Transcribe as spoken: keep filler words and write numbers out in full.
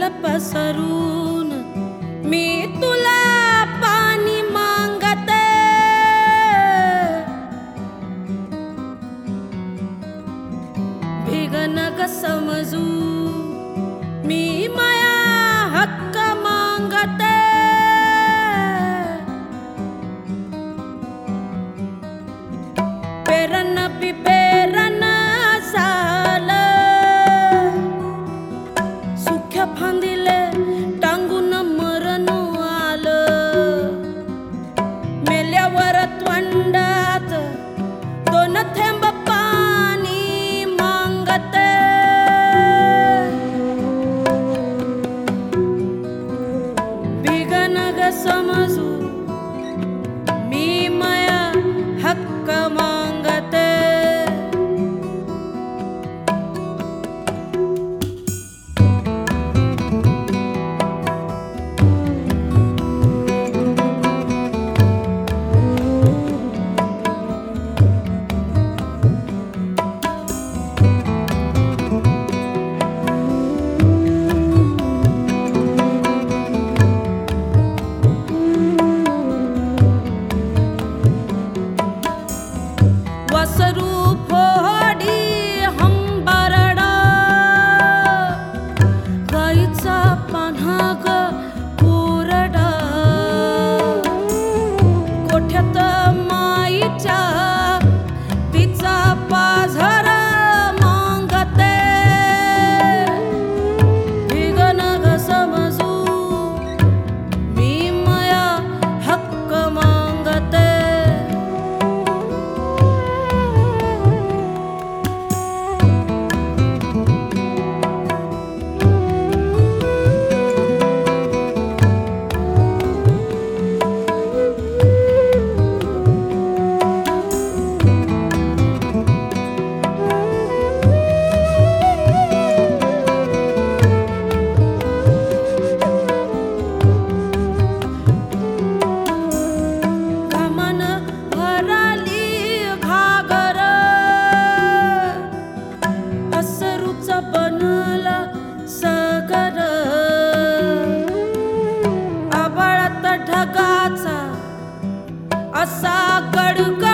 विठ्ठल पसरून मी तुला पाणी मागते, भिगन ग समजू मी माया हक्क मागते, पेरन पिपेरन झालं सुख्या फांदिले टांगून मरण आलं, मेल्यावर त्वंडात दोन थेंब पाणी मागते, भिगन ग समजू मी माया हक्क मागते। वसरू फोडी हंबरडा गाईचा पान्हाग कोरडा, कोठ्यात माईच्या तिचा पाझर मागते, भिगन ग समजू मी माया हक्क मागते। बनला सगर आभाळात ढगाचा असा गडगड